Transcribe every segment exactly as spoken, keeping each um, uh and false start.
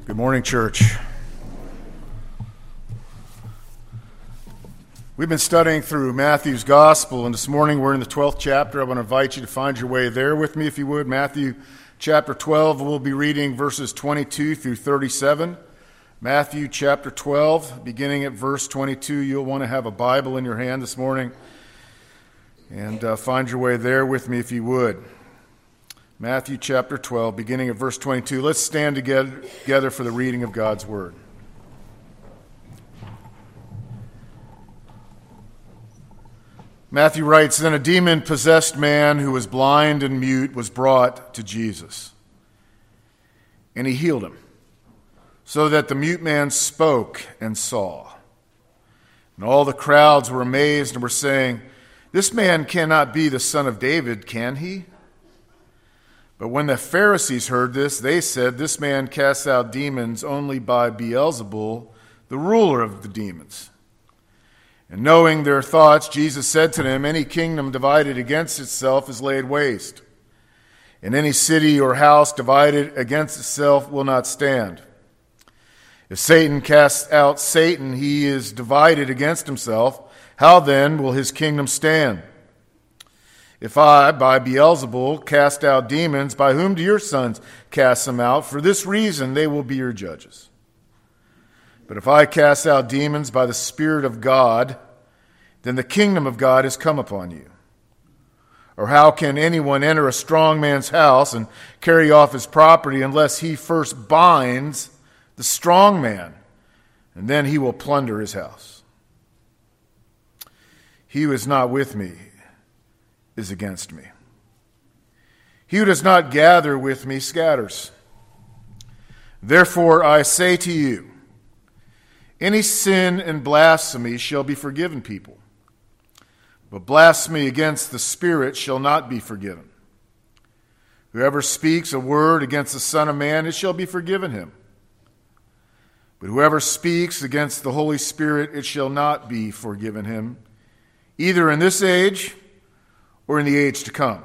Good morning, church. We've been studying through Matthew's Gospel, and this morning we're in the twelfth chapter. I want to invite you to find your way there with me, if you would. Matthew chapter twelve, we'll be reading verses twenty-two through thirty-seven. Matthew chapter twelve, beginning at verse twenty-two. You'll want to have a Bible in your hand this morning, and uh, find your way there with me, if you would. Matthew chapter twelve, beginning at verse twenty-two. Let's stand together, together for the reading of God's Word. Matthew writes, Then a demon-possessed man who was blind and mute was brought to Jesus, and he healed him, so that the mute man spoke and saw. And all the crowds were amazed and were saying, This man cannot be the son of David, can he? But when the Pharisees heard this, they said, This man casts out demons only by Beelzebul, the ruler of the demons. And knowing their thoughts, Jesus said to them, Any kingdom divided against itself is laid waste, and any city or house divided against itself will not stand. If Satan casts out Satan, he is divided against himself. How then will his kingdom stand? If I, by Beelzebul, cast out demons, by whom do your sons cast them out? For this reason they will be your judges. But if I cast out demons by the Spirit of God, then the kingdom of God has come upon you. Or how can anyone enter a strong man's house and carry off his property unless he first binds the strong man, and then he will plunder his house? He who is not with me is against me. He who does not gather with me scatters. Therefore I say to you, any sin and blasphemy shall be forgiven people, but blasphemy against the Spirit shall not be forgiven. Whoever speaks a word against the Son of Man, it shall be forgiven him. But whoever speaks against the Holy Spirit, it shall not be forgiven him, either in this age or in the age to come.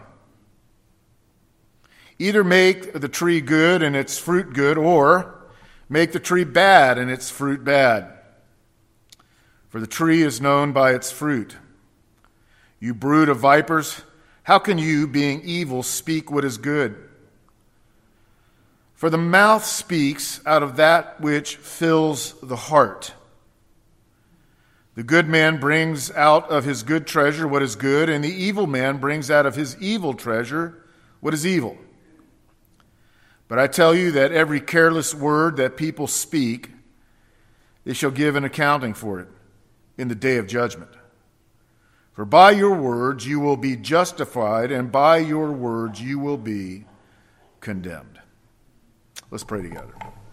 Either make the tree good and its fruit good, or make the tree bad and its fruit bad. For the tree is known by its fruit. You brood of vipers, how can you, being evil, speak what is good? For the mouth speaks out of that which fills the heart. The good man brings out of his good treasure what is good, and the evil man brings out of his evil treasure what is evil. But I tell you that every careless word that people speak, they shall give an accounting for it in the day of judgment. For by your words you will be justified, and by your words you will be condemned. Let's pray together.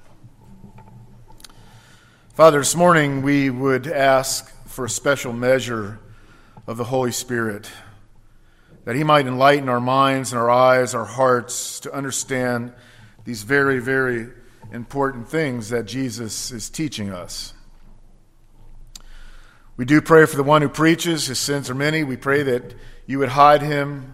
Father, this morning we would ask for a special measure of the Holy Spirit, that he might enlighten our minds and our eyes, our hearts, to understand these very, very important things that Jesus is teaching us. We do pray for the one who preaches. His sins are many. We pray that you would hide him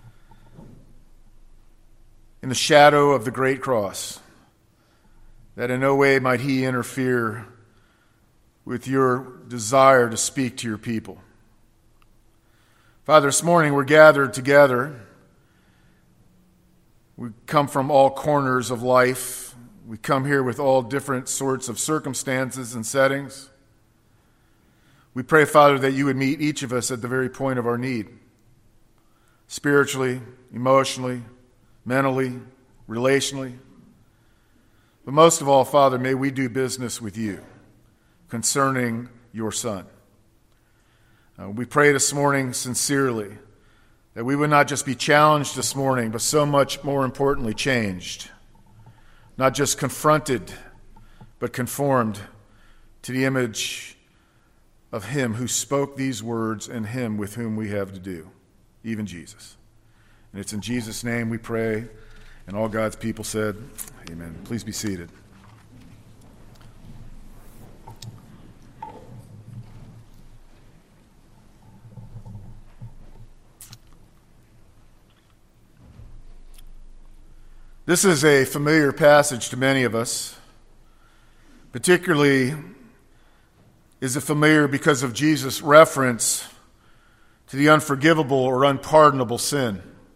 in the shadow of the great cross, that in no way might he interfere with your desire to speak to your people. Father, this morning we're gathered together. We come from all corners of life. We come here with all different sorts of circumstances and settings. We pray, Father, that you would meet each of us at the very point of our need, spiritually, emotionally, mentally, relationally. But most of all, Father, may we do business with you concerning your Son. Uh, we pray this morning sincerely that we would not just be challenged this morning, but so much more importantly, changed. Not just confronted, but conformed to the image of him who spoke these words and him with whom we have to do, even Jesus. And it's in Jesus' name we pray, and all God's people said, amen. Please be seated. This is a familiar passage to many of us. Particularly is it familiar because of Jesus' reference to the unforgivable or unpardonable sin.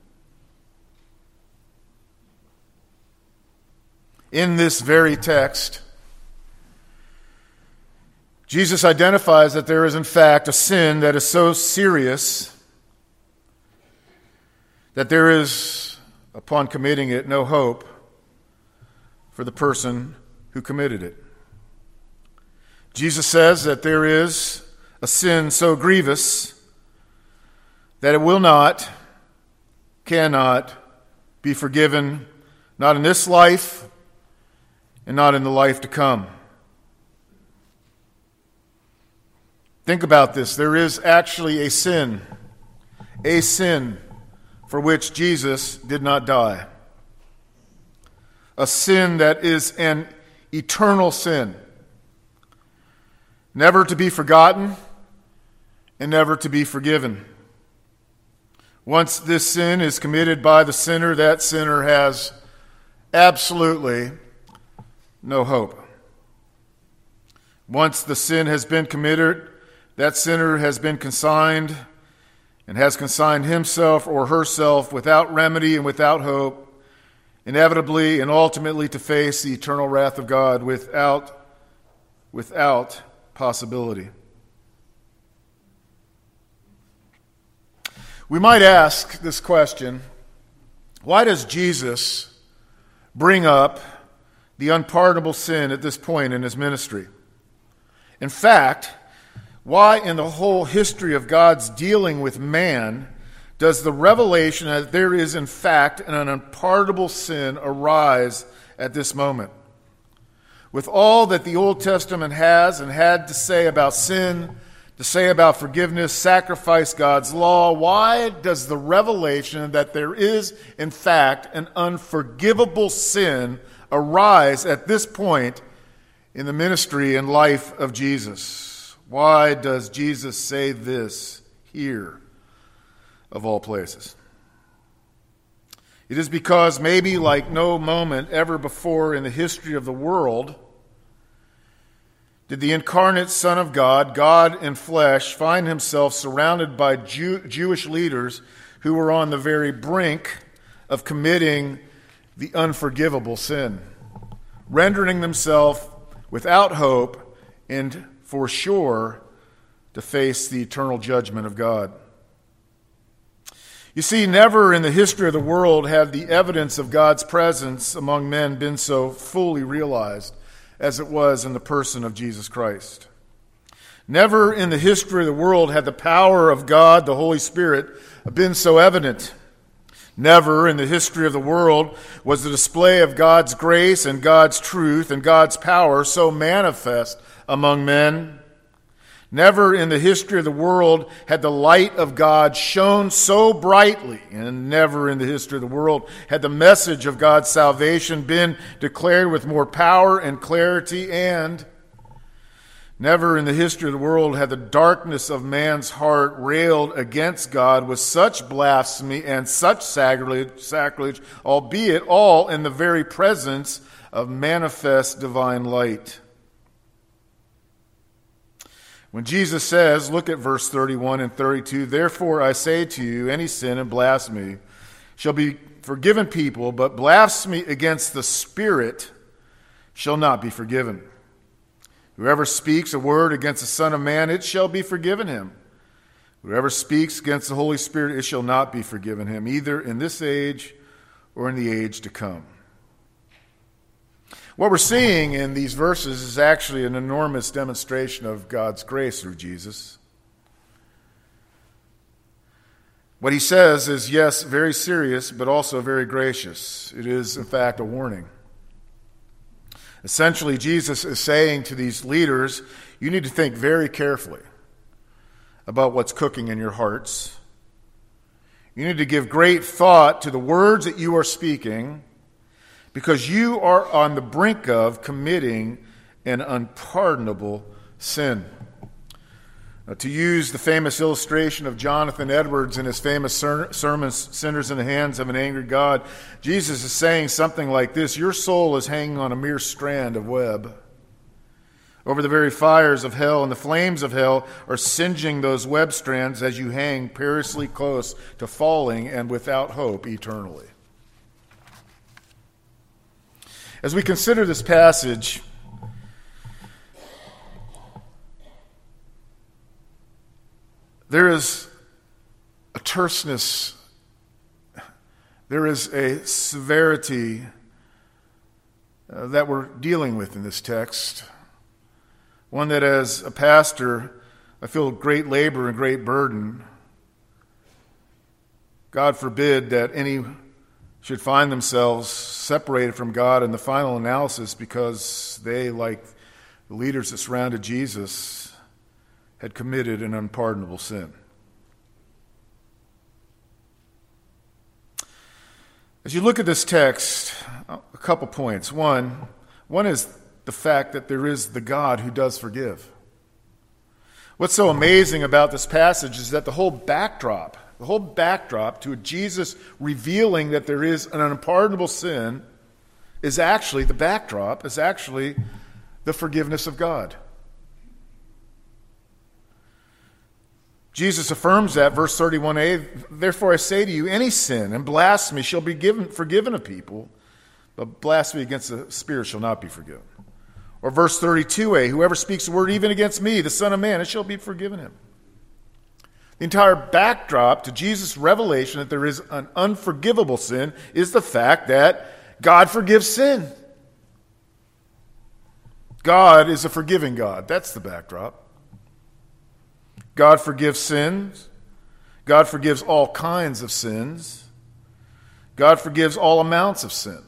In this very text, Jesus identifies that there is in fact a sin that is so serious that there is, upon committing it, no hope for the person who committed it. Jesus says that there is a sin so grievous that it will not, cannot be forgiven, not in this life and not in the life to come. Think about this. There is actually a sin, a sin for which Jesus did not die. A sin that is an eternal sin, never to be forgotten and never to be forgiven. Once this sin is committed by the sinner, that sinner has absolutely no hope. Once the sin has been committed, that sinner has been consigned and has consigned himself or herself without remedy and without hope, inevitably and ultimately to face the eternal wrath of God without, without possibility. We might ask this question: why does Jesus bring up the unpardonable sin at this point in his ministry? In fact, why in the whole history of God's dealing with man does the revelation that there is in fact an unpardonable sin arise at this moment? With all that the Old Testament has and had to say about sin, to say about forgiveness, sacrifice, God's law, why does the revelation that there is in fact an unforgivable sin arise at this point in the ministry and life of Jesus? Why does Jesus say this here, of all places? It is because maybe like no moment ever before in the history of the world did the incarnate Son of God, God in flesh, find himself surrounded by Jew- Jewish leaders who were on the very brink of committing the unforgivable sin, rendering themselves without hope and for sure to face the eternal judgment of God. You see, never in the history of the world had the evidence of God's presence among men been so fully realized as it was in the person of Jesus Christ. Never in the history of the world had the power of God, the Holy Spirit, been so evident. Never in the history of the world was the display of God's grace and God's truth and God's power so manifest among men. Never in the history of the world had the light of God shone so brightly, and never in the history of the world had the message of God's salvation been declared with more power and clarity, and never in the history of the world had the darkness of man's heart railed against God with such blasphemy and such sacrilege, sacrilege, albeit all in the very presence of manifest divine light. When Jesus says, look at verse thirty-one and thirty-two, therefore I say to you, any sin and blasphemy shall be forgiven people, but blasphemy against the Spirit shall not be forgiven. Whoever speaks a word against the Son of Man, it shall be forgiven him. Whoever speaks against the Holy Spirit, it shall not be forgiven him, either in this age or in the age to come. What we're seeing in these verses is actually an enormous demonstration of God's grace through Jesus. What he says is, yes, very serious, but also very gracious. It is, in fact, a warning. Essentially, Jesus is saying to these leaders, you need to think very carefully about what's cooking in your hearts. You need to give great thought to the words that you are speaking, because you are on the brink of committing an unpardonable sin. Now, to use the famous illustration of Jonathan Edwards in his famous ser- sermon, Sinners in the Hands of an Angry God, Jesus is saying something like this: your soul is hanging on a mere strand of web. over the very fires of hell, and the flames of hell are singeing those web strands as you hang perilously close to falling and without hope eternally. As we consider this passage, there is a terseness, there is a severity uh, that we're dealing with in this text. One that as a pastor, I feel great labor and great burden. God forbid that any should find themselves separated from God in the final analysis because they, like the leaders that surrounded Jesus, had committed an unpardonable sin. As you look at this text, a couple points. One, one is the fact that there is the God who does forgive. What's so amazing about this passage is that the whole backdrop, the whole backdrop to Jesus revealing that there is an unpardonable sin is actually, the backdrop is actually the forgiveness of God. Jesus affirms that, verse thirty-one a, therefore I say to you, any sin and blasphemy shall be given, forgiven of people, but blasphemy against the Spirit shall not be forgiven. Or verse thirty-two a, whoever speaks a word even against me, the Son of Man, it shall be forgiven him. The entire backdrop to Jesus' revelation that there is an unforgivable sin is the fact that God forgives sin. God is a forgiving God. That's the backdrop. God forgives sins. God forgives all kinds of sins. God forgives all amounts of sin.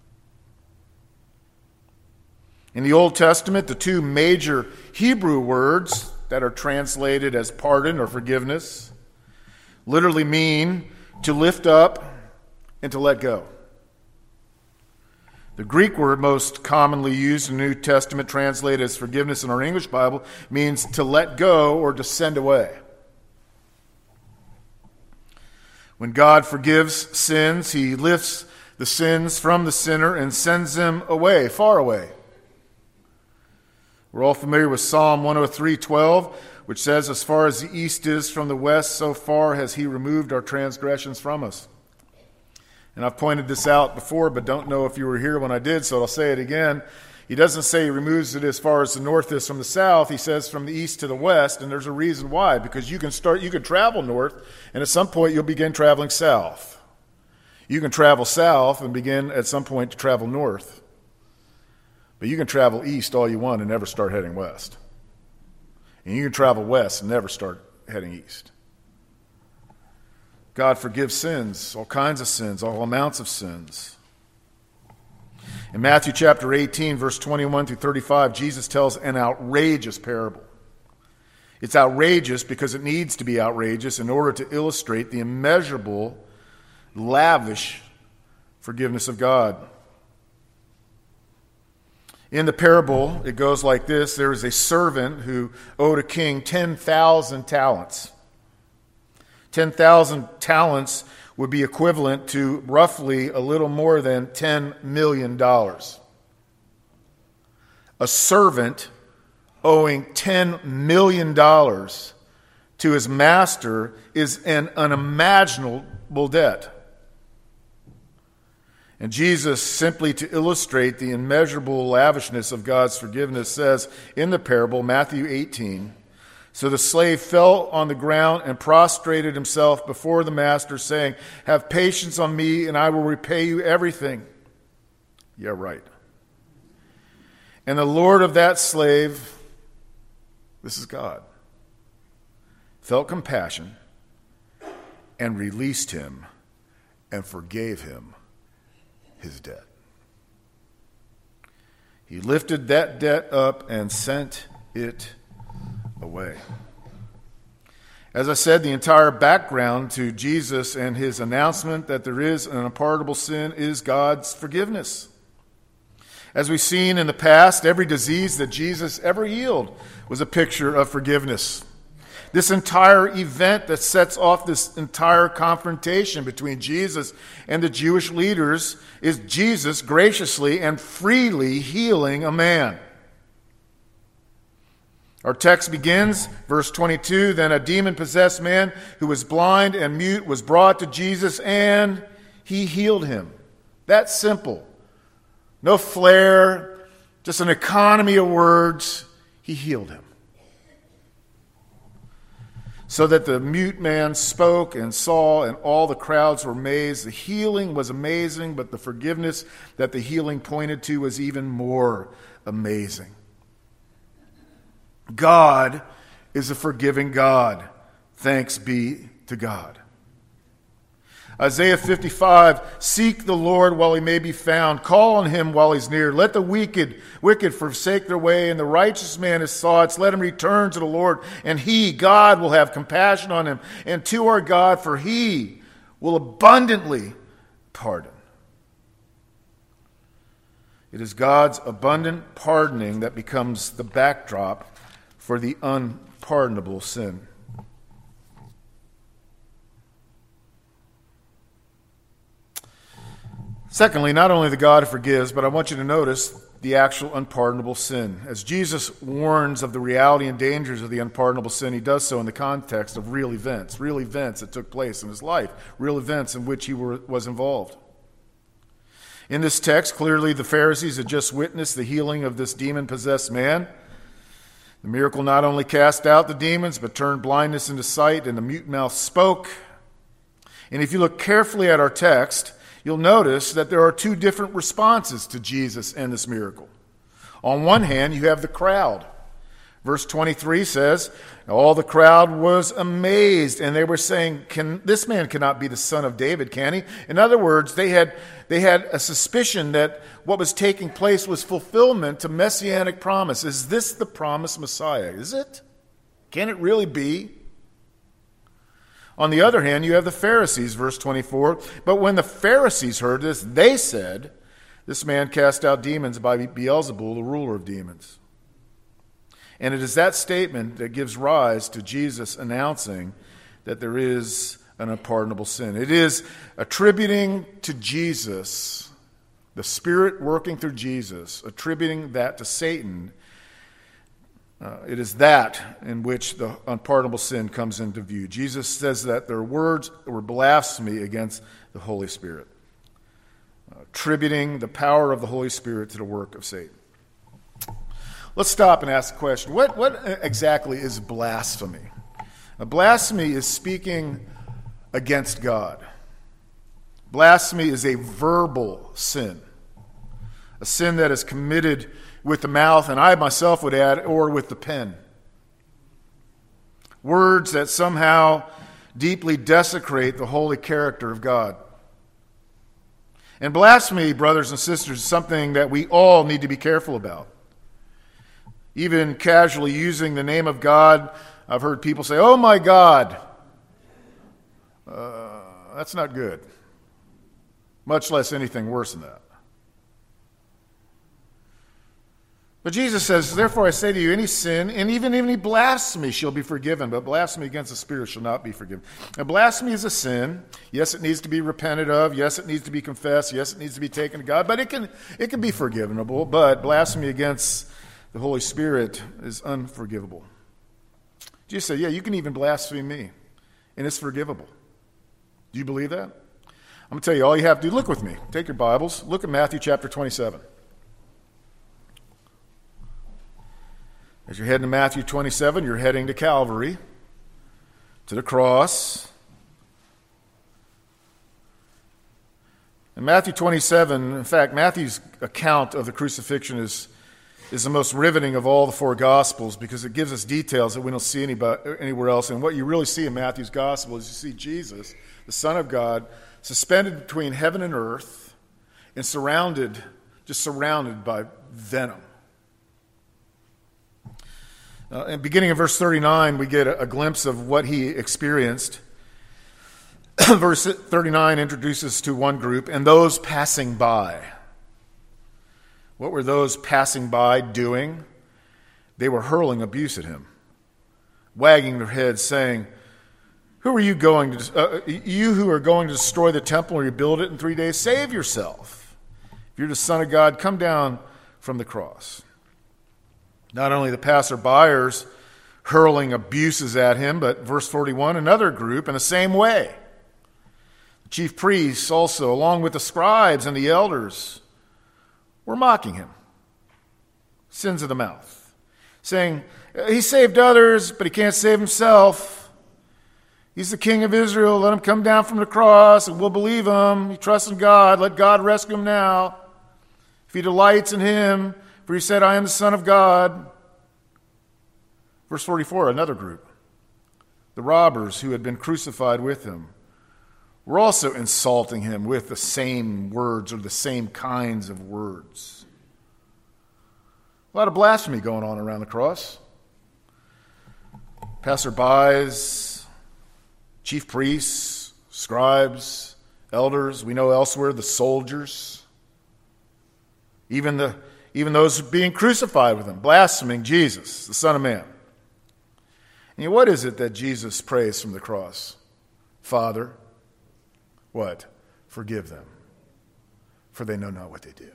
In the Old Testament, the two major Hebrew words that are translated as pardon or forgiveness literally mean to lift up and to let go. The Greek word most commonly used in the New Testament, translated as forgiveness in our English Bible, means to let go or to send away. When God forgives sins, he lifts the sins from the sinner and sends them away, far away. We're all familiar with Psalm one oh three twelve, which says, as far as the east is from the west, so far has he removed our transgressions from us. And I've pointed this out before, but don't know if you were here when I did, so I'll say it again. He doesn't say he removes it as far as the north is from the south. He says from the east to the west, and there's a reason why. Because you can start, you can travel north, and at some point you'll begin traveling south. You can travel south and begin at some point to travel north. But you can travel east all you want and never start heading west. And you can travel west and never start heading east. God forgives sins, all kinds of sins, all amounts of sins. In Matthew chapter eighteen, verse twenty-one through thirty-five, Jesus tells an outrageous parable. It's outrageous because it needs to be outrageous in order to illustrate the immeasurable, lavish forgiveness of God. In the parable, it goes like this. There is a servant who owed a king ten thousand talents. ten thousand talents would be equivalent to roughly a little more than ten million dollars. A servant owing ten million dollars to his master is an unimaginable debt. And Jesus, simply to illustrate the immeasurable lavishness of God's forgiveness, says in the parable, Matthew eighteen, so the slave fell on the ground and prostrated himself before the master, saying, have patience on me, and I will repay you everything. Yeah, right. And the Lord of that slave, this is God, felt compassion and released him and forgave him his debt. He lifted that debt up and sent it away. As I said, the entire background to Jesus and his announcement that there is an unpardonable sin is God's forgiveness. As we've seen in the past, every disease that Jesus ever healed was a picture of forgiveness. This entire event that sets off this entire confrontation between Jesus and the Jewish leaders is Jesus graciously and freely healing a man. Our text begins, verse twenty-two, then a demon-possessed man who was blind and mute was brought to Jesus, and he healed him. That's simple. No flair, just an economy of words. He healed him. So that the mute man spoke and saw, and all the crowds were amazed. The healing was amazing, but the forgiveness that the healing pointed to was even more amazing. God is a forgiving God. Thanks be to God. Isaiah fifty-five, seek the Lord while he may be found. Call on him while he's near. Let the wicked, wicked forsake their way, and the righteous man his thoughts. Let him return to the Lord, and he, God, will have compassion on him. And to our God, for he will abundantly pardon. It is God's abundant pardoning that becomes the backdrop for the unpardonable sin. Secondly, not only the God who forgives, but I want you to notice the actual unpardonable sin. As Jesus warns of the reality and dangers of the unpardonable sin, he does so in the context of real events, real events that took place in his life, real events in which he were, was involved. In this text, clearly the Pharisees had just witnessed the healing of this demon-possessed man. The miracle not only cast out the demons, but turned blindness into sight, and the mute mouth spoke. And if you look carefully at our text, you'll notice that there are two different responses to Jesus and this miracle. On one hand, you have the crowd. Verse twenty-three says, all the crowd was amazed, and they were saying, "Can this man cannot be the son of David, can he?" In other words, they had they had a suspicion that what was taking place was fulfillment to messianic promise. Is this the promised Messiah? Is it? Can it really be? On the other hand, you have the Pharisees, verse twenty-four. But when the Pharisees heard this, they said, "This man cast out demons by Beelzebul, the ruler of demons." And it is that statement that gives rise to Jesus announcing that there is an unpardonable sin. It is attributing to Jesus, the Spirit working through Jesus, attributing that to Satan. Uh, it is that in which the unpardonable sin comes into view. Jesus says that their words were blasphemy against the Holy Spirit, uh, attributing the power of the Holy Spirit to the work of Satan. Let's stop and ask the question, what, what exactly is blasphemy? A blasphemy is speaking against God. Blasphemy is a verbal sin, a sin that is committed with the mouth, and I myself would add, or with the pen. Words that somehow deeply desecrate the holy character of God. And blasphemy, brothers and sisters, is something that we all need to be careful about. Even casually using the name of God, I've heard people say, "Oh my God." Uh, that's not good. Much less anything worse than that. But Jesus says, "Therefore I say to you, any sin, and even any blasphemy shall be forgiven, but blasphemy against the Spirit shall not be forgiven." Now, blasphemy is a sin. Yes, it needs to be repented of. Yes, it needs to be confessed. Yes, it needs to be taken to God. But it can it can be forgivable. But blasphemy against the Holy Spirit is unforgivable. Jesus said, yeah, you can even blaspheme me, and it's forgivable. Do you believe that? I'm going to tell you, all you have to do, look with me. Take your Bibles. Look at Matthew chapter twenty-seven. As you're heading to Matthew twenty-seven, you're heading to Calvary, to the cross. In Matthew twenty-seven, in fact, Matthew's account of the crucifixion is is the most riveting of all the four Gospels because it gives us details that we don't see anybody, anywhere else. And what you really see in Matthew's Gospel is you see Jesus, the Son of God, suspended between heaven and earth and surrounded, just surrounded by venom. Uh, and beginning in verse thirty-nine, we get a, a glimpse of what he experienced. Verse thirty-nine introduces to one group, and those passing by. What were those passing by doing? They were hurling abuse at him, wagging their heads, saying, "Who are you going to? Uh, you who are going to destroy the temple and rebuild it in three days? Save yourself! If you're the Son of God, come down from the cross." Not only the passerbyers hurling abuses at him, but verse forty-one, another group in the same way. The chief priests also, along with the scribes and the elders, were mocking him. Sins of the mouth, saying, he saved others, but he can't save himself. He's the king of Israel. Let him come down from the cross, and we'll believe him. He trusts in God. Let God rescue him now. If he delights in him, for he said, I am the Son of God. Verse forty-four, another group. The robbers who had been crucified with him were also insulting him with the same words or the same kinds of words. A lot of blasphemy going on around the cross. Passerbys, chief priests, scribes, elders, we know elsewhere the soldiers, even the even those being crucified with him, blaspheming Jesus, the Son of Man. And what is it that Jesus prays from the cross? Father, what? Forgive them, for they know not what they do.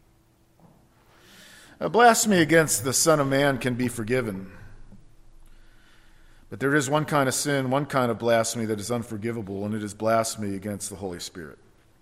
A blasphemy against the Son of Man can be forgiven. But there is one kind of sin, one kind of blasphemy that is unforgivable, and it is blasphemy against the Holy Spirit.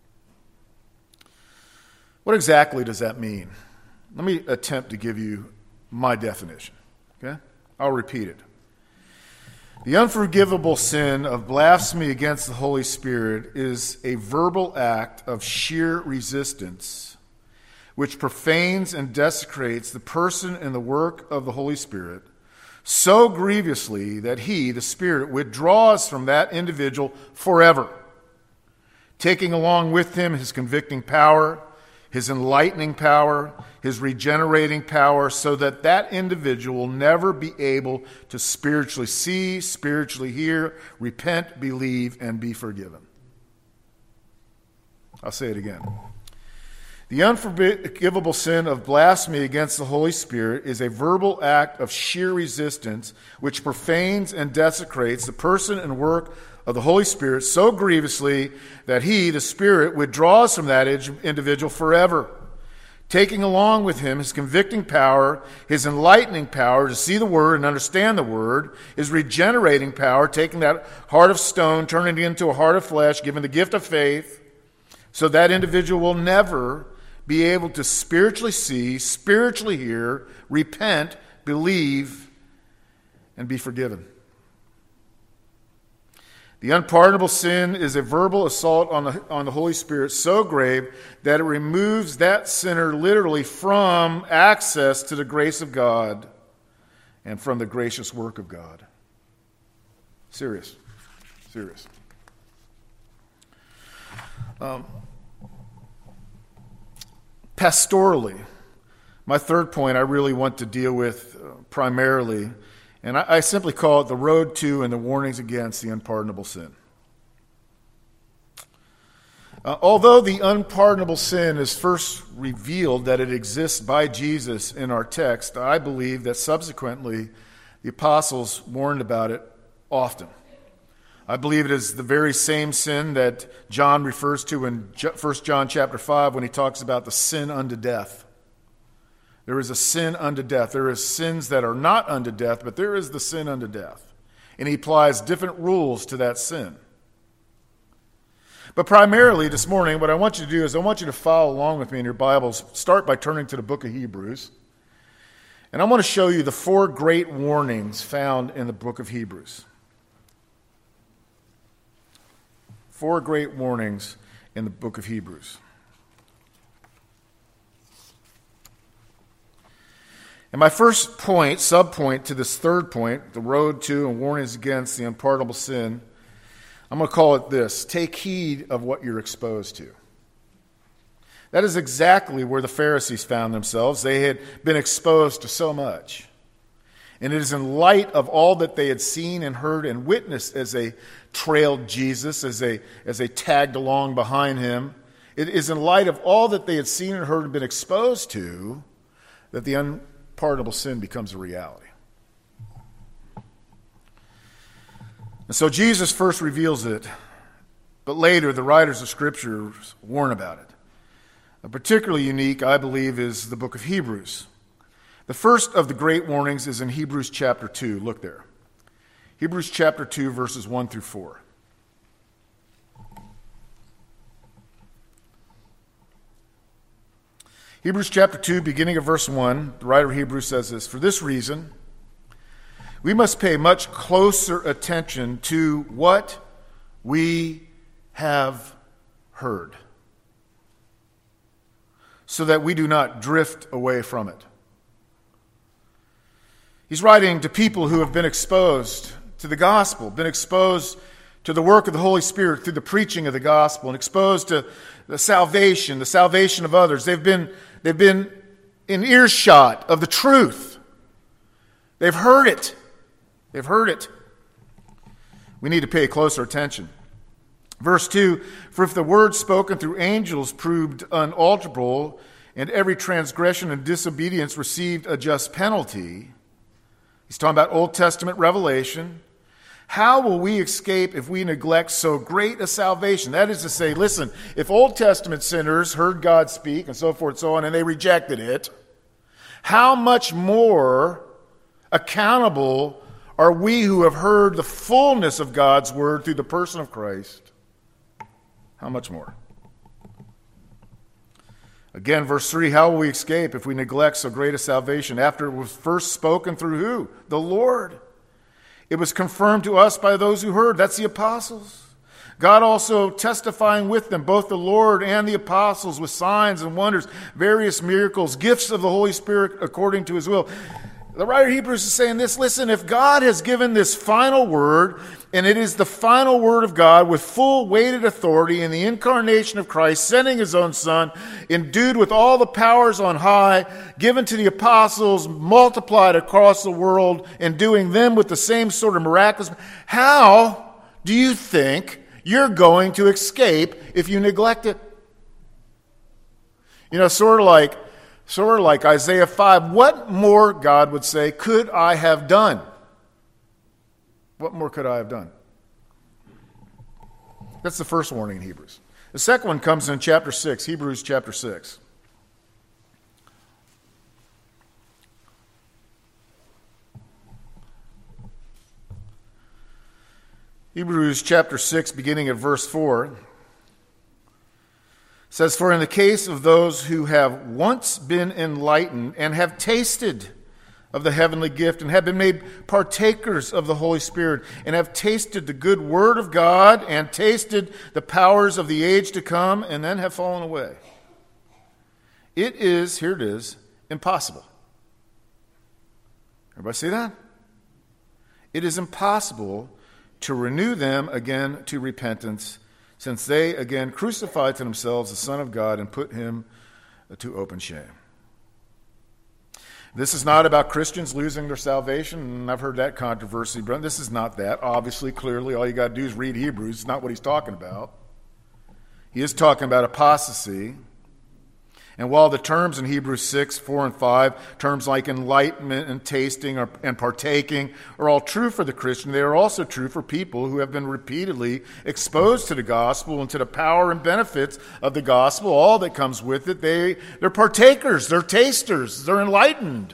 What exactly does that mean? Let me attempt to give you my definition. Okay? I'll repeat it. The unforgivable sin of blasphemy against the Holy Spirit is a verbal act of sheer resistance which profanes and desecrates the person and the work of the Holy Spirit so grievously that he, the Spirit, withdraws from that individual forever, taking along with him his convicting power, his enlightening power, his regenerating power, so that that individual will never be able to spiritually see, spiritually hear, repent, believe, and be forgiven. I'll say it again. The unforgivable sin of blasphemy against the Holy Spirit is a verbal act of sheer resistance which profanes and desecrates the person and work of the Holy Spirit so grievously that he, the Spirit, withdraws from that individual forever, taking along with him his convicting power, his enlightening power to see the Word and understand the Word, his regenerating power, taking that heart of stone, turning it into a heart of flesh, giving the gift of faith, so that individual will never be able to spiritually see, spiritually hear, repent, believe, and be forgiven. The unpardonable sin is a verbal assault on the, on the Holy Spirit so grave that it removes that sinner literally from access to the grace of God and from the gracious work of God. Serious. Serious. Um, pastorally, my third point I really want to deal with uh, primarily, and I, I simply call it the road to and the warnings against the unpardonable sin. Uh, although the unpardonable sin is first revealed that it exists by Jesus in our text, I believe that subsequently the apostles warned about it often. I believe it is the very same sin that John refers to in First John chapter five when he talks about the sin unto death. There is a sin unto death. There is sins that are not unto death, but there is the sin unto death. And he applies different rules to that sin. But primarily this morning, what I want you to do is I want you to follow along with me in your Bibles. Start by turning to the book of Hebrews. And I want to show you the four great warnings found in the book of Hebrews. Four great warnings in the book of Hebrews. And my first point, sub-point to this third point, the road to and warnings against the unpardonable sin, I'm going to call it this: take heed of what you're exposed to. That is exactly where the Pharisees found themselves. They had been exposed to so much. And it is in light of all that they had seen and heard and witnessed as they trailed Jesus, as they, as they tagged along behind him. It is in light of all that they had seen and heard and been exposed to that the unpardonable sin becomes a reality. And so Jesus first reveals it, but later the writers of Scripture warn about it. Particularly unique, I believe, is the book of Hebrews. The first of the great warnings is in Hebrews chapter two. Look there. Hebrews chapter two, verses one through four. Hebrews chapter two, beginning of verse one, the writer of Hebrews says this: "For this reason, we must pay much closer attention to what we have heard, so that we do not drift away from it." He's writing to people who have been exposed to the gospel, been exposed to the work of the Holy Spirit through the preaching of the gospel, and exposed to the salvation, the salvation of others. They've been, they've been in earshot of the truth. They've heard it. They've heard it. We need to pay closer attention. Verse two, "For if the word spoken through angels proved unalterable, and every transgression and disobedience received a just penalty," he's talking about Old Testament revelation, "how will we escape if we neglect so great a salvation?" That is to say, listen, if Old Testament sinners heard God speak and so forth and so on, and they rejected it, how much more accountable are we who have heard the fullness of God's word through the person of Christ? How much more? Again, verse three, "How will we escape if we neglect so great a salvation after it was first spoken through who? The Lord. It was confirmed to us by those who heard." That's the apostles. "God also testifying with them, both the Lord and the apostles, with signs and wonders, various miracles, gifts of the Holy Spirit according to his will." The writer of Hebrews is saying this: listen, if God has given this final word, and it is the final word of God with full weighted authority in the incarnation of Christ, sending his own Son, endued with all the powers on high, given to the apostles, multiplied across the world, enduing them with the same sort of miraculous, how do you think you're going to escape if you neglect it? You know, sort of like Sort of like Isaiah five, what more, God would say, could I have done? What more could I have done? That's the first warning in Hebrews. The second one comes in chapter six, Hebrews chapter six. Hebrews chapter six, beginning at verse four. Says, "For in the case of those who have once been enlightened and have tasted of the heavenly gift and have been made partakers of the Holy Spirit and have tasted the good word of God and tasted the powers of the age to come and then have fallen away, it is," here it is, "impossible." Everybody see that? "It is impossible to renew them again to repentance, since they again crucified to themselves the Son of God and put him to open shame." This is not about Christians losing their salvation, and I've heard that controversy, but this is not that. Obviously, clearly, all you got to do is read Hebrews. It's not what he's talking about. He is talking about apostasy. And while the terms in Hebrews six, four, and five, terms like enlightenment and tasting or, and partaking, are all true for the Christian, they are also true for people who have been repeatedly exposed to the gospel and to the power and benefits of the gospel, all that comes with it. They, they're partakers, they're tasters, they're enlightened.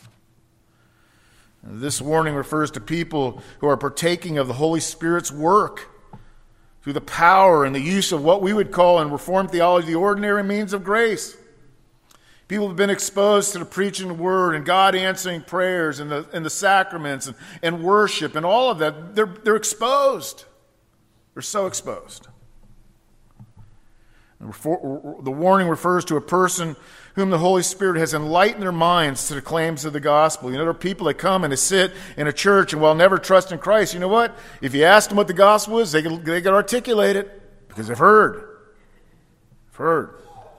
This warning refers to people who are partaking of the Holy Spirit's work through the power and the use of what we would call in Reformed theology the ordinary means of grace. People have been exposed to the preaching of the word and God answering prayers and the, and the sacraments and, and worship and all of that. They're, they're exposed. They're so exposed. And the warning refers to a person whom the Holy Spirit has enlightened their minds to the claims of the gospel. You know, there are people that come and they sit in a church and while never trusting Christ, you know what? If you ask them what the gospel is, they can, they can articulate it because they've heard. They've heard.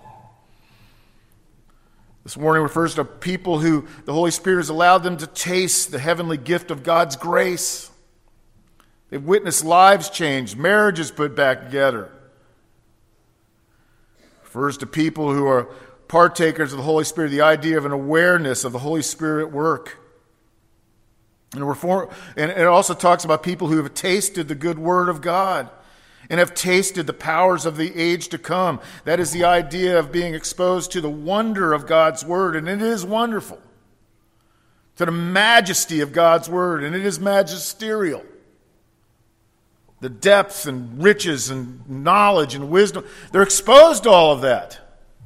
This warning refers to people who the Holy Spirit has allowed them to taste the heavenly gift of God's grace. They've witnessed lives changed, marriages put back together. It refers to people who are partakers of the Holy Spirit, the idea of an awareness of the Holy Spirit at work. And, reform, and it also talks about people who have tasted the good word of God and have tasted the powers of the age to come. That is the idea of being exposed to the wonder of God's word, and it is wonderful. to the majesty of God's word, and it is magisterial. The depth and riches and knowledge and wisdom, they're exposed to all of that.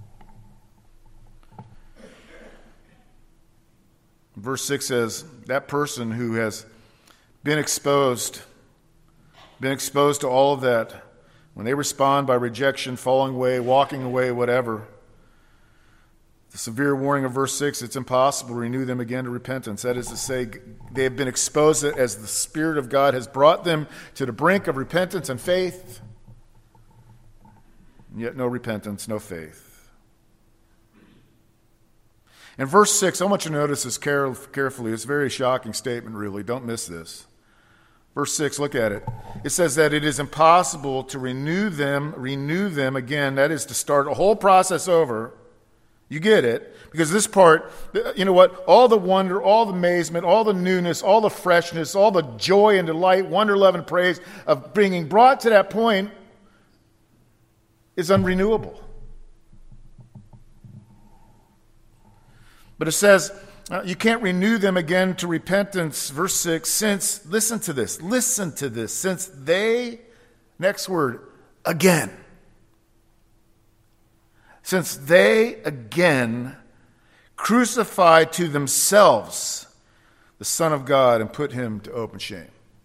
Verse six says, that person who has been exposed, been exposed to all of that, when they respond by rejection, falling away, walking away, whatever, the severe warning of verse six, it's impossible to renew them again to repentance. That is to say, they have been exposed as the Spirit of God has brought them to the brink of repentance and faith, and yet no repentance, no faith. In verse six, I want you to notice this carefully. It's a very shocking statement, really. Don't miss this. Verse six, look at it. It says that it is impossible to renew them, renew them again. That is to start a whole process over. You get it? Because this part, you know what? All the wonder, all the amazement, all the newness, all the freshness, all the joy and delight, wonder, love, and praise of being brought to that point is unrenewable. But it says, uh, you can't renew them again to repentance. Verse six, since, listen to this, listen to this, since they, next word, again. Since they again crucified to themselves the Son of God and put him to open shame.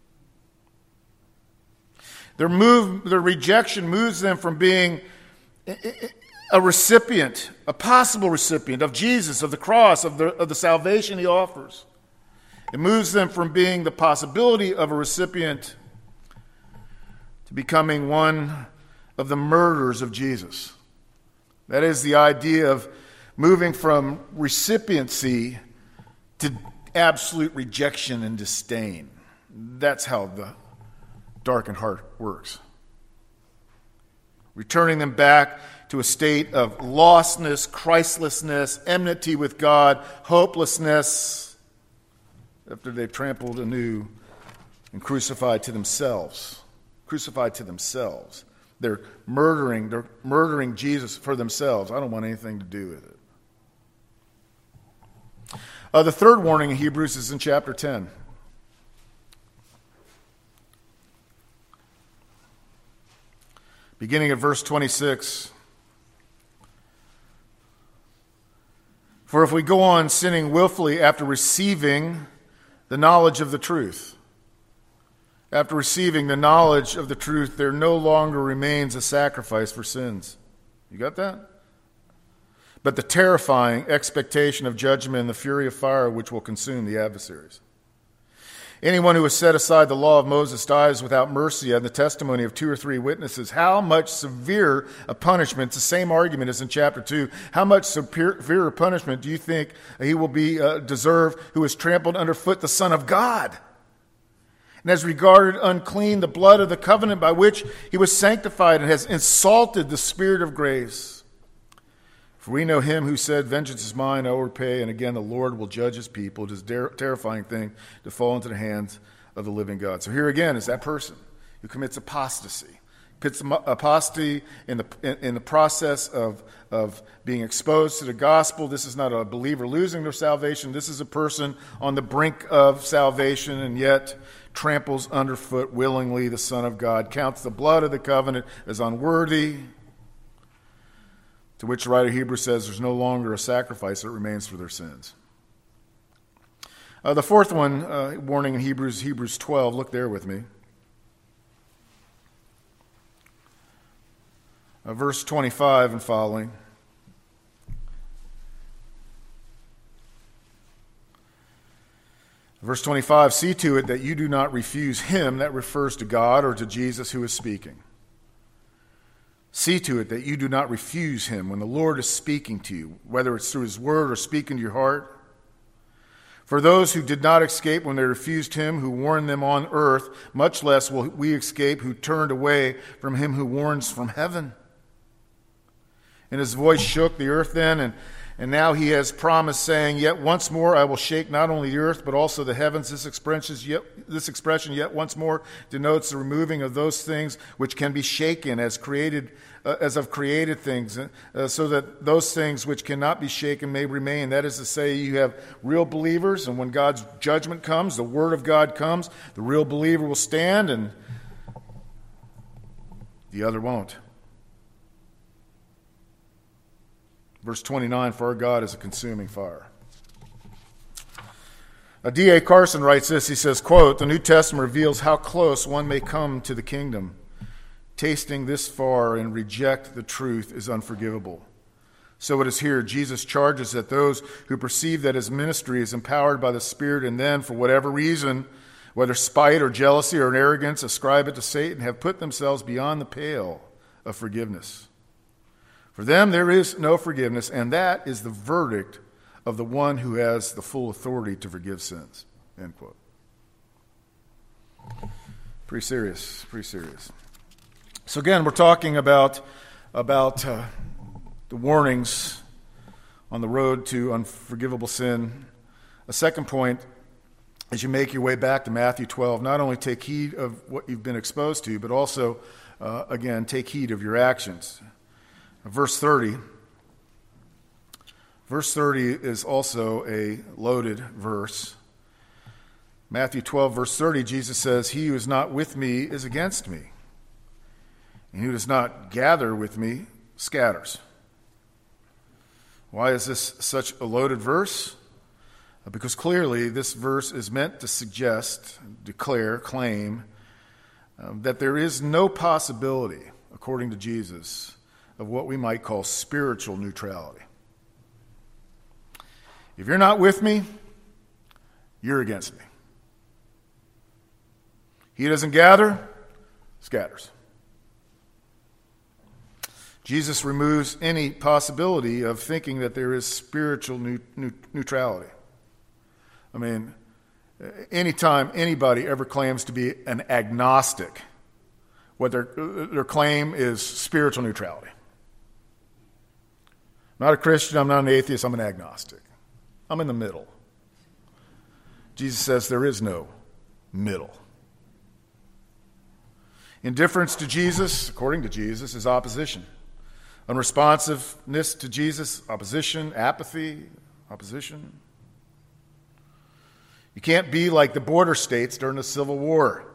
Their move, their rejection moves them from being a recipient, a possible recipient of Jesus, of the cross, of the, of the salvation he offers. It moves them from being the possibility of a recipient to becoming one of the murderers of Jesus. That is the idea of moving from recipiency to absolute rejection and disdain. That's how the darkened heart works. Returning them back to a state of lostness, Christlessness, enmity with God, hopelessness, after they've trampled anew and crucified to themselves. Crucified to themselves. They're murdering, they're murdering Jesus for themselves. I don't want anything to do with it. Uh, the third warning in Hebrews is in chapter ten. Beginning at verse twenty-six. For if we go on sinning willfully after receiving the knowledge of the truth, after receiving the knowledge of the truth, there no longer remains a sacrifice for sins. You got that? But the terrifying expectation of judgment and the fury of fire which will consume the adversaries. Anyone who has set aside the law of Moses dies without mercy on the testimony of two or three witnesses. How much severe a punishment, it's the same argument as in chapter two, how much severe punishment do you think he will be uh, deserve who has trampled underfoot the Son of God? And has regarded unclean the blood of the covenant by which he was sanctified and has insulted the Spirit of grace. For we know him who said, vengeance is mine, I will repay, and again the Lord will judge his people. It is a terrifying thing to fall into the hands of the living God. So here again is that person who commits apostasy. Commits apostasy in the, in, in the process of, of being exposed to the gospel. This is not a believer losing their salvation. This is a person on the brink of salvation and yet tramples underfoot willingly the Son of God, counts the blood of the covenant as unworthy, to which the writer of Hebrews says there's no longer a sacrifice that remains for their sins. Uh, the fourth one, uh, warning in Hebrews, Hebrews twelve, look there with me. Uh, verse twenty-five and following. Verse twenty-five, see to it that you do not refuse him, that refers to God or to Jesus who is speaking. See to it that you do not refuse him when the Lord is speaking to you, whether it's through his word or speaking to your heart. For those who did not escape when they refused him who warned them on earth, much less will we escape who turned away from him who warns from heaven. And his voice shook the earth then, and, and now he has promised, saying, yet once more I will shake not only the earth, but also the heavens. This expression, yet, this expression, yet once more, denotes the removing of those things which can be shaken as created uh, as I've created things, uh, so that those things which cannot be shaken may remain. That is to say, you have real believers, and when God's judgment comes, the word of God comes, the real believer will stand, and the other won't. Verse twenty-nine, for our God is a consuming fire. D A Carson writes this, he says, quote, the New Testament reveals how close one may come to the kingdom. Tasting this far and reject the truth is unforgivable. So it is here. Jesus charges that those who perceive that his ministry is empowered by the Spirit and then, for whatever reason, whether spite or jealousy or arrogance, ascribe it to Satan, have put themselves beyond the pale of forgiveness. For them there is no forgiveness, and that is the verdict of the one who has the full authority to forgive sins. End quote. Pretty serious, pretty serious. So again, we're talking about, about uh, the warnings on the road to unforgivable sin. A second point, as you make your way back to Matthew twelve, not only take heed of what you've been exposed to, but also, uh, again, take heed of your actions. Verse thirty. Verse thirty is also a loaded verse. Matthew twelve, verse thirty, Jesus says, he who is not with me is against me, and who does not gather with me scatters. Why is this such a loaded verse? Because clearly this verse is meant to suggest, declare, claim, um, that there is no possibility, according to Jesus, of what we might call spiritual neutrality. If you're not with me, you're against me. He doesn't gather, scatters. Jesus removes any possibility of thinking that there is spiritual ne- ne- neutrality. I mean, anytime anybody ever claims to be an agnostic, what their, their claim is spiritual neutrality. I'm not a Christian, I'm not an atheist, I'm an agnostic. I'm in the middle. Jesus says there is no middle. Indifference to Jesus, according to Jesus, is opposition. Unresponsiveness to Jesus, opposition. Apathy, opposition. You can't be like the border states during the Civil War.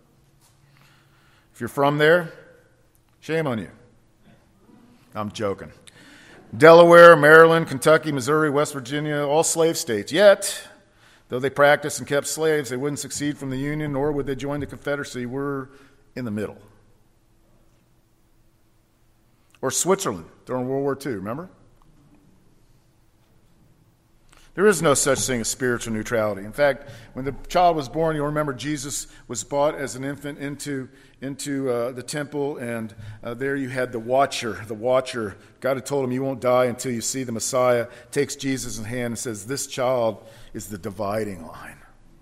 If you're from there, shame on you. I'm joking. Delaware, Maryland, Kentucky, Missouri, West Virginia, all slave states. Yet, though they practiced and kept slaves, they wouldn't succeed from the Union, nor would they join the Confederacy. We're in the middle. Or Switzerland during World War Two, remember? There is no such thing as spiritual neutrality. In fact, when the child was born, you'll remember Jesus was brought as an infant into, into uh, the temple, and uh, there you had the watcher. The watcher, God had told him, you won't die until you see the Messiah, takes Jesus in hand and says, this child is the dividing line.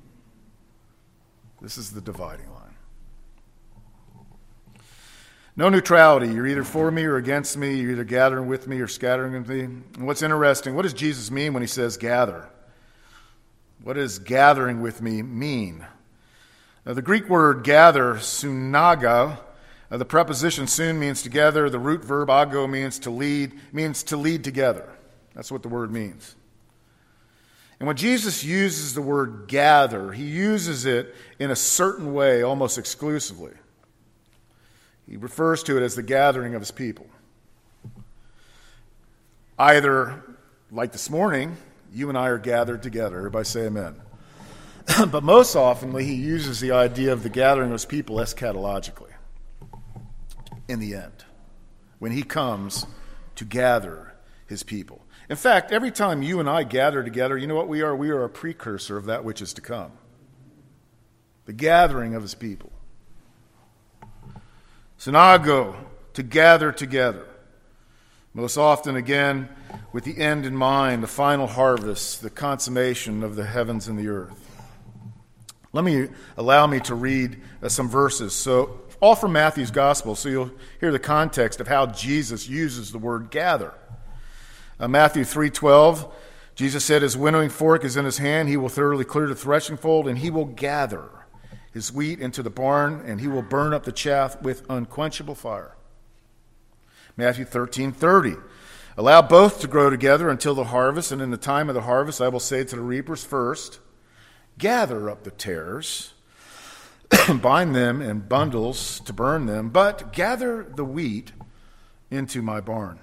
This is the dividing line. No neutrality. You're either for me or against me. You're either gathering with me or scattering with me. And what's interesting, what does Jesus mean when he says gather? What does gathering with me mean? Now, the Greek word gather, sunago, uh, the preposition sun means together. The root verb ago means to lead, means to lead together. That's what the word means. And when Jesus uses the word gather, he uses it in a certain way, almost exclusively. He refers to it as the gathering of his people. Either, like this morning, you and I are gathered together. Everybody say amen. But most often, he uses the idea of the gathering of his people eschatologically. In the end, when he comes to gather his people. In fact, every time you and I gather together, you know what we are? We are a precursor of that which is to come. The gathering of his people. Synago, to gather together. Most often, again, with the end in mind, the final harvest, the consummation of the heavens and the earth. Let me allow me to read uh, some verses. So, all from Matthew's gospel, so you'll hear the context of how Jesus uses the word gather. Uh, Matthew three twelve, Jesus said, his winnowing fork is in his hand, he will thoroughly clear the threshing fold, and he will gather his wheat into the barn, and he will burn up the chaff with unquenchable fire. Matthew thirteen thirty. Allow both to grow together until the harvest, and in the time of the harvest I will say to the reapers first, gather up the tares, bind them in bundles to burn them, but gather the wheat into my barn.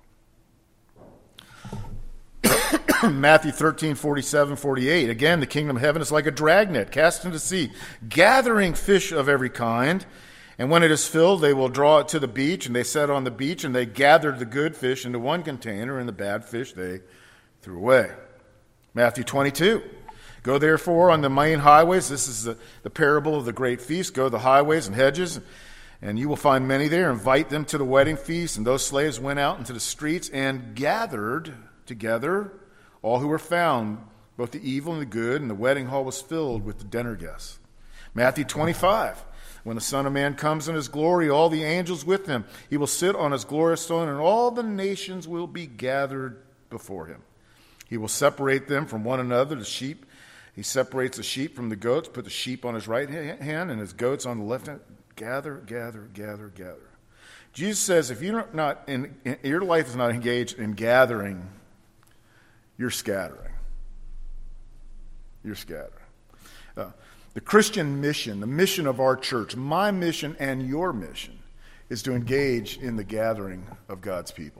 Matthew thirteen forty-seven forty-eight. Again, the kingdom of heaven is like a dragnet cast into the sea, gathering fish of every kind. And when it is filled, they will draw it to the beach, and they set on the beach, and they gathered the good fish into one container, and the bad fish they threw away. Matthew twenty-two. Go therefore on the main highways. This is the, the parable of the great feast. Go to the highways and hedges, and you will find many there. Invite them to the wedding feast. And those slaves went out into the streets and gathered together all who were found, both the evil and the good, and the wedding hall was filled with the dinner guests. Matthew twenty-five. When the Son of Man comes in his glory, all the angels with him, he will sit on his glorious throne, and all the nations will be gathered before him. He will separate them from one another, the sheep. He separates the sheep from the goats, put the sheep on his right hand and his goats on the left hand. Gather, gather, gather, gather. Jesus says if you're not in, in your life is not engaged in gathering, you're scattering. You're scattering. Uh, The Christian mission, the mission of our church, my mission and your mission, is to engage in the gathering of God's people.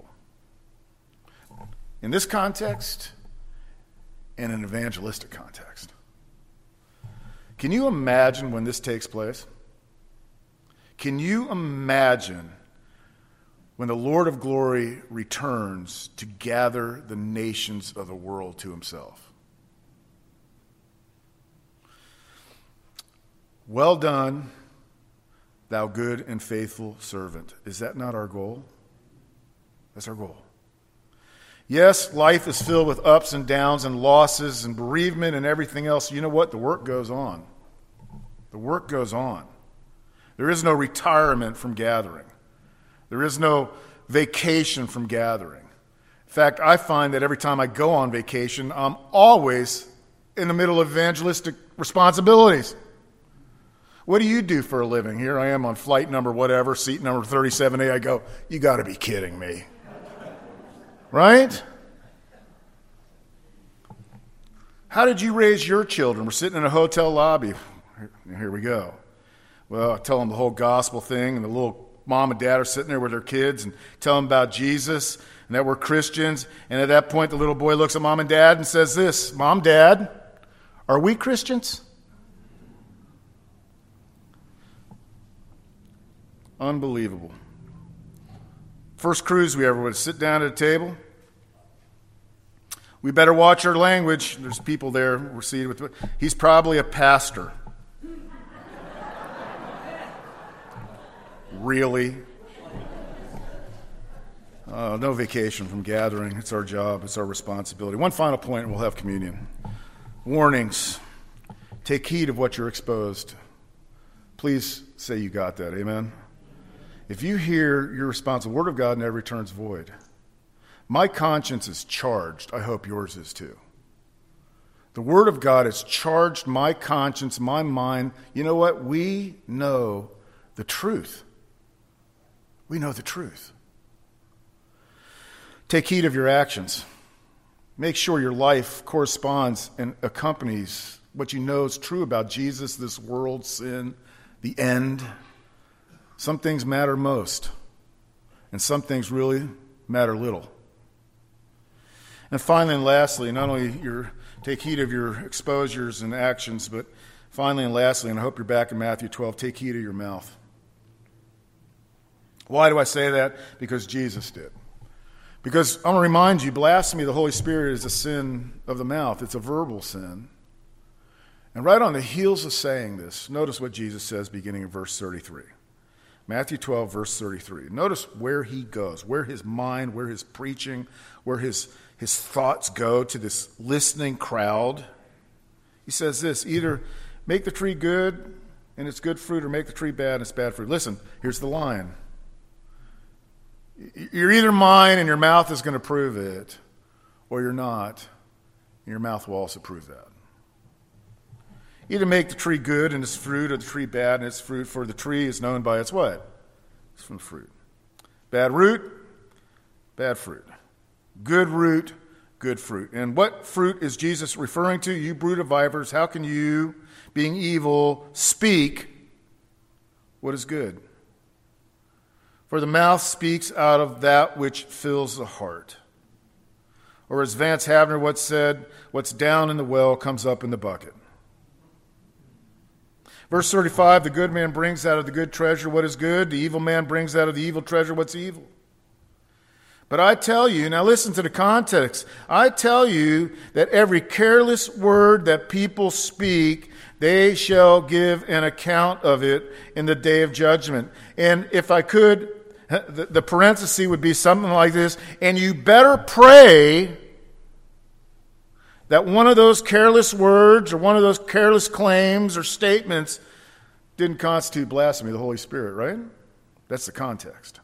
In this context, and an evangelistic context. Can you imagine when this takes place? Can you imagine when the Lord of glory returns to gather the nations of the world to himself? Well done, thou good and faithful servant. Is that not our goal? That's our goal. Yes, life is filled with ups and downs and losses and bereavement and everything else. You know what? The work goes on. The work goes on. There is no retirement from gathering. There is no vacation from gathering. In fact, I find that every time I go on vacation, I'm always in the middle of evangelistic responsibilities. What do you do for a living? Here I am on flight number whatever, seat number thirty-seven A. I go, you got to be kidding me. Right? How did you raise your children? We're sitting in a hotel lobby. Here we go. Well, I tell them the whole gospel thing, and the little mom and dad are sitting there with their kids and tell them about Jesus and that we're Christians. And at that point, the little boy looks at mom and dad and says this, Mom, Dad, are we Christians? Unbelievable. First cruise we ever would sit down at a table. We better watch our language. There's people there we're seated with. He's probably a pastor. Really? Uh, no vacation from gathering. It's our job. It's our responsibility. One final point, and we'll have communion. Warnings. Take heed of what you're exposed. Please say you got that. Amen? If you hear you're responsible, the word of God never returns void. My conscience is charged. I hope yours is too. The word of God has charged my conscience, my mind. You know what? We know the truth. We know the truth. Take heed of your actions. Make sure your life corresponds and accompanies what you know is true about Jesus, this world, sin, the end. Some things matter most, and some things really matter little. And finally and lastly, not only your take heed of your exposures and actions, but finally and lastly, and I hope you're back in Matthew twelve, take heed of your mouth. Why do I say that? Because Jesus did. Because I'm going to remind you, blasphemy of the Holy Spirit is a sin of the mouth. It's a verbal sin. And right on the heels of saying this, notice what Jesus says beginning in verse thirty-three. Matthew twelve, verse thirty-three. Notice where he goes, where his mind, where his preaching, where his, his thoughts go to this listening crowd. He says this, either make the tree good and it's good fruit, or make the tree bad and it's bad fruit. Listen, here's the line. You're either mine and your mouth is going to prove it, or you're not, and your mouth will also prove that. Either make the tree good and its fruit, or the tree bad and its fruit, for the tree is known by its what? It's from fruit. Bad root, bad fruit. Good root, good fruit. And what fruit is Jesus referring to? You brood of vipers, how can you, being evil, speak what is good? For the mouth speaks out of that which fills the heart. Or as Vance Havner once said, what's down in the well comes up in the bucket. Verse thirty-five, the good man brings out of the good treasure what is good. The evil man brings out of the evil treasure what's evil. But I tell you, now listen to the context. I tell you that every careless word that people speak, they shall give an account of it in the day of judgment. And if I could, the, the parenthesis would be something like this. And you better pray that one of those careless words or one of those careless claims or statements didn't constitute blasphemy of the Holy Spirit, right? That's the context.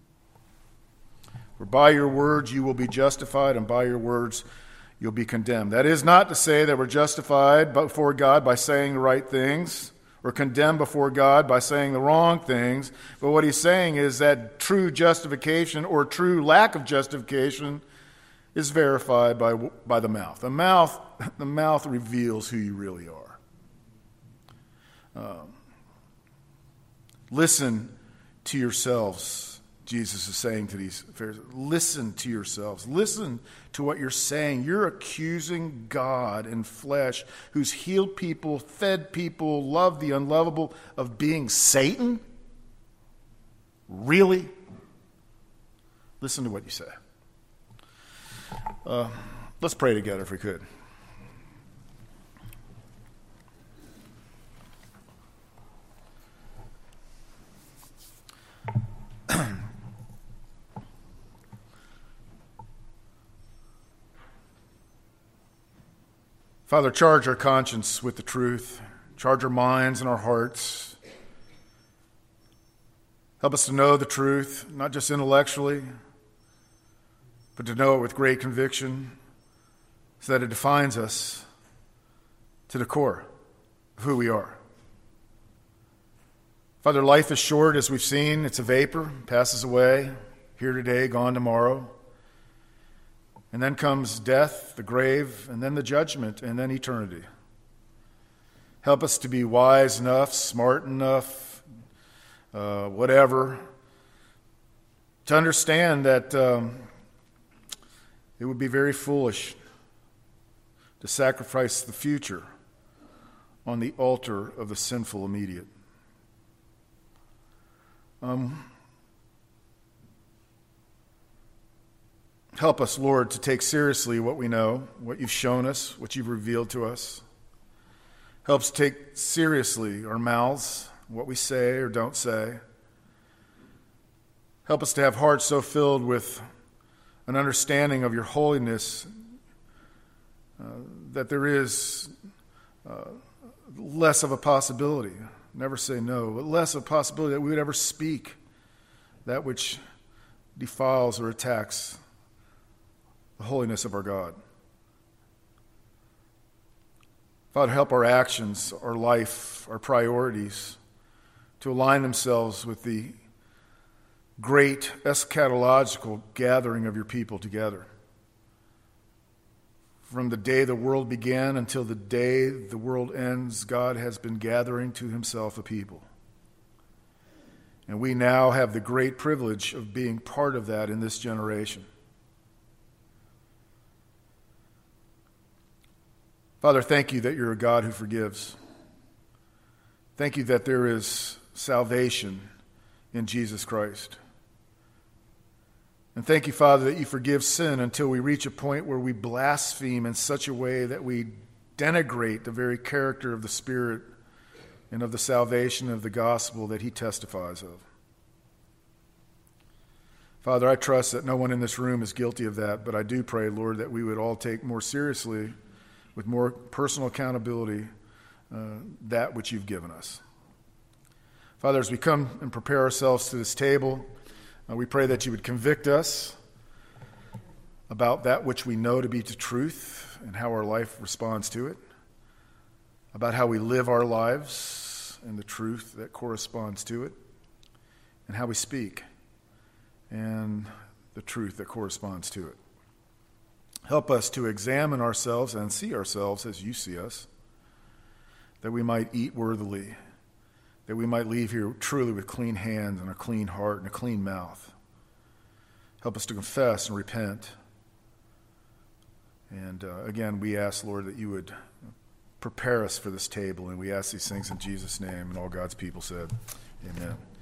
For by your words you will be justified, and by your words you'll be condemned. That is not to say that we're justified before God by saying the right things, or condemned before God by saying the wrong things. But what he's saying is that true justification or true lack of justification is verified by, by the mouth. The mouth, the mouth reveals who you really are. Um, listen to yourselves. Jesus is saying to these Pharisees, listen to yourselves. Listen to what you're saying. You're accusing God in flesh, who's healed people, fed people, loved the unlovable, of being Satan? Really? Listen to what you say. Uh, let's pray together if we could. Father, charge our conscience with the truth. Charge our minds and our hearts. Help us to know the truth, not just intellectually, but to know it with great conviction so that it defines us to the core of who we are. Father, life is short, as we've seen. It's a vapor, passes away, here today, gone tomorrow. And then comes death, the grave, and then the judgment, and then eternity. Help us to be wise enough, smart enough, uh, whatever, to understand that um, it would be very foolish to sacrifice the future on the altar of the sinful immediate. Um, help us, Lord, to take seriously what we know, what you've shown us, what you've revealed to us. Help us take seriously our mouths, what we say or don't say. Help us to have hearts so filled with an understanding of your holiness uh, that there is uh, less of a possibility, never say no, but less of a possibility that we would ever speak that which defiles or attacks the holiness of our God. Father, help our actions, our life, our priorities to align themselves with the great eschatological gathering of your people together. From the day the world began until the day the world ends, God has been gathering to himself a people. And we now have the great privilege of being part of that in this generation. Father, thank you that you're a God who forgives. Thank you that there is salvation in Jesus Christ. And thank you, Father, that you forgive sin until we reach a point where we blaspheme in such a way that we denigrate the very character of the Spirit and of the salvation of the gospel that he testifies of. Father, I trust that no one in this room is guilty of that, but I do pray, Lord, that we would all take more seriously, with more personal accountability, uh, that which you've given us. Father, as we come and prepare ourselves to this table, uh, we pray that you would convict us about that which we know to be the truth and how our life responds to it, about how we live our lives and the truth that corresponds to it, and how we speak and the truth that corresponds to it. Help us to examine ourselves and see ourselves as you see us, that we might eat worthily, that we might leave here truly with clean hands and a clean heart and a clean mouth. Help us to confess and repent. And uh, again, we ask, Lord, that you would prepare us for this table, and we ask these things in Jesus' name, and all God's people said, amen.